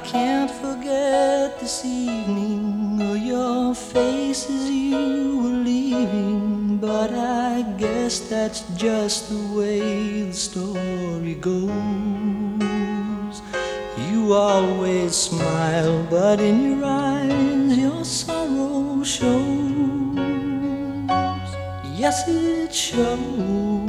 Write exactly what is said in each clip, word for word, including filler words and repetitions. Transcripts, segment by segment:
can't forget this evening or your face as you were leaving, but I guess that's just the way the story goes. You always smile, but in your eyes your sorrow shows. Yes, it shows.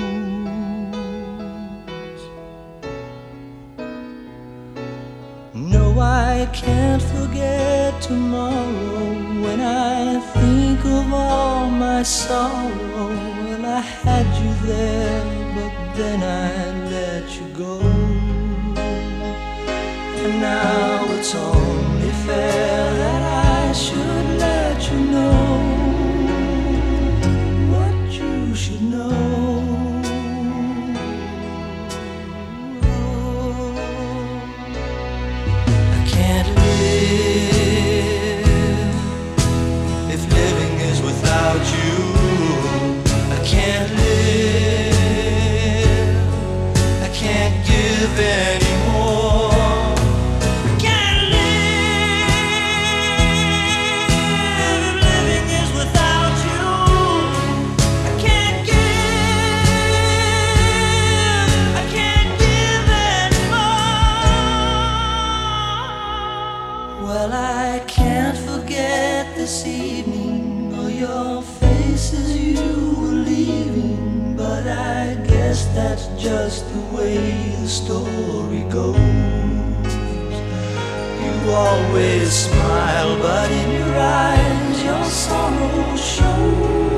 No, I can't forget tomorrow. When I think of all my sorrow, well, I had you there, but then I let you go. And now it's only fair that I should let you know what you should know. Well, I can't forget this evening or your face as you were leaving, but I guess that's just the way the story goes. You always smile, but in your eyes your sorrow shows.